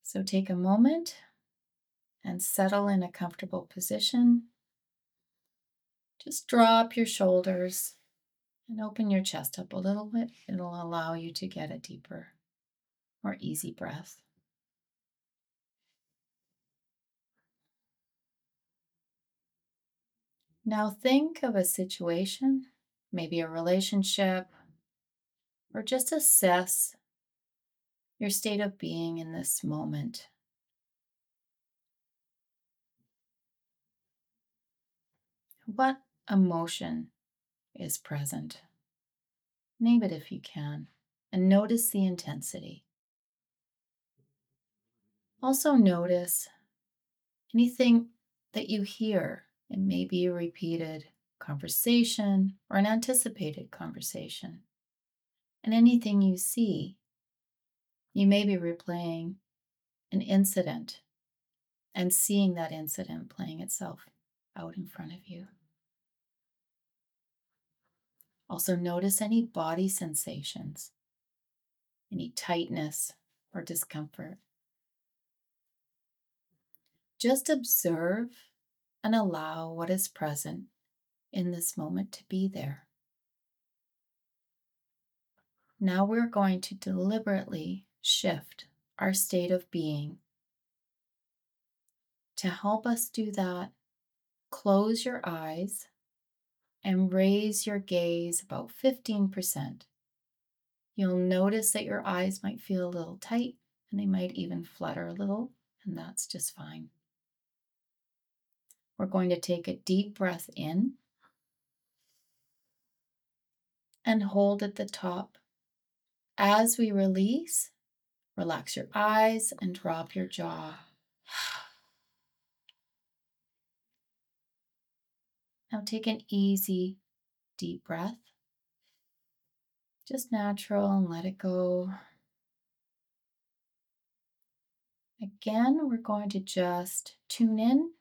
So take a moment and settle in a comfortable position. Just drop your shoulders and open your chest up a little bit. It'll allow you to get a deeper, more easy breath. Now think of a situation, maybe a relationship, or just assess your state of being in this moment. What emotion is present? Name it if you can, and notice the intensity. Also, notice anything that you hear. It may be a repeated conversation or an anticipated conversation. And anything you see, you may be replaying an incident and seeing that incident playing itself out in front of you. Also, notice any body sensations, any tightness or discomfort. Just observe and allow what is present in this moment to be there. Now we're going to deliberately shift our state of being. To help us do that, close your eyes and raise your gaze about 15%. You'll notice that your eyes might feel a little tight and they might even flutter a little, and that's just fine. We're going to take a deep breath in and hold at the top. As we release, relax your eyes and drop your jaw. Now take an easy, deep breath, just natural, and let it go. Again, we're going to just tune in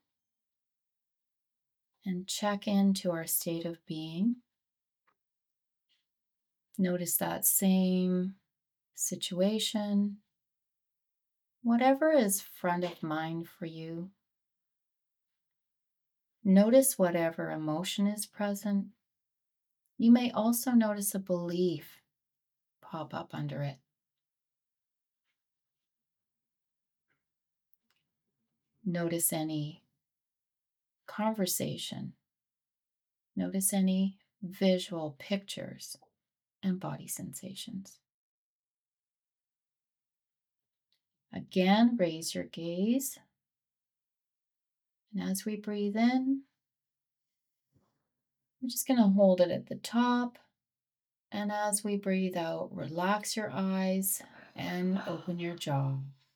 and check into our state of being. Notice that same situation, whatever is front of mind for you. Notice whatever emotion is present. You may also notice a belief pop up under it. Notice any conversation. Notice any visual pictures and body sensations. Again, raise your gaze. And as we breathe in, we're just going to hold it at the top. And as we breathe out, relax your eyes and open your jaw.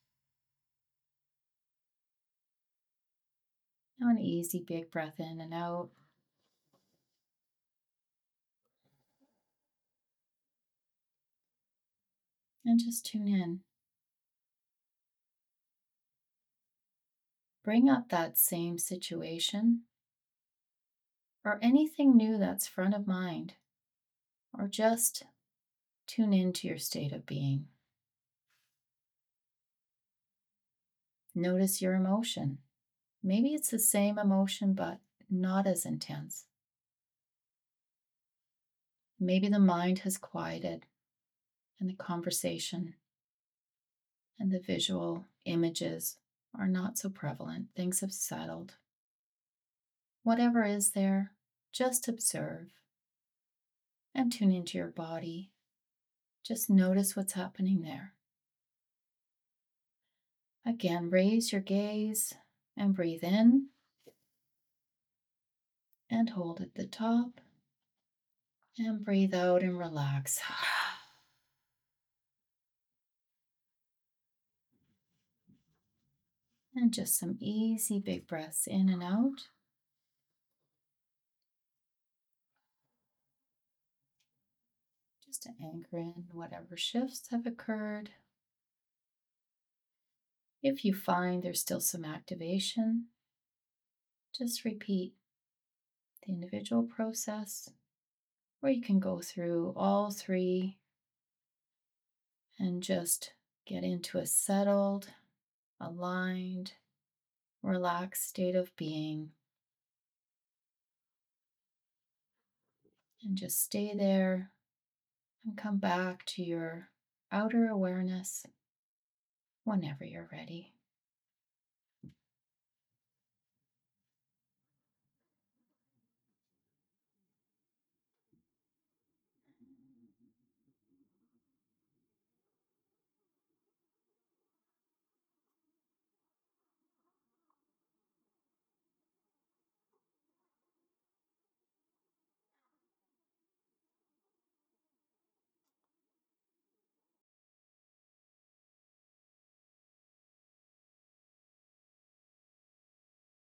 Now an easy big breath in and out. And just tune in. Bring up that same situation or anything new that's front of mind, or just tune into your state of being. Notice your emotion. Maybe it's the same emotion, but not as intense. Maybe the mind has quieted and the conversation and the visual images are not so prevalent. Things have settled. Whatever is there, just observe and tune into your body. Just notice what's happening there. Again, raise your gaze and breathe in and hold at the top and breathe out and relax. And just some easy big breaths in and out. Just to anchor in whatever shifts have occurred. If you find there's still some activation, just repeat the individual process, or you can go through all three and just get into a settled aligned, relaxed state of being, and just stay there and come back to your outer awareness whenever you're ready.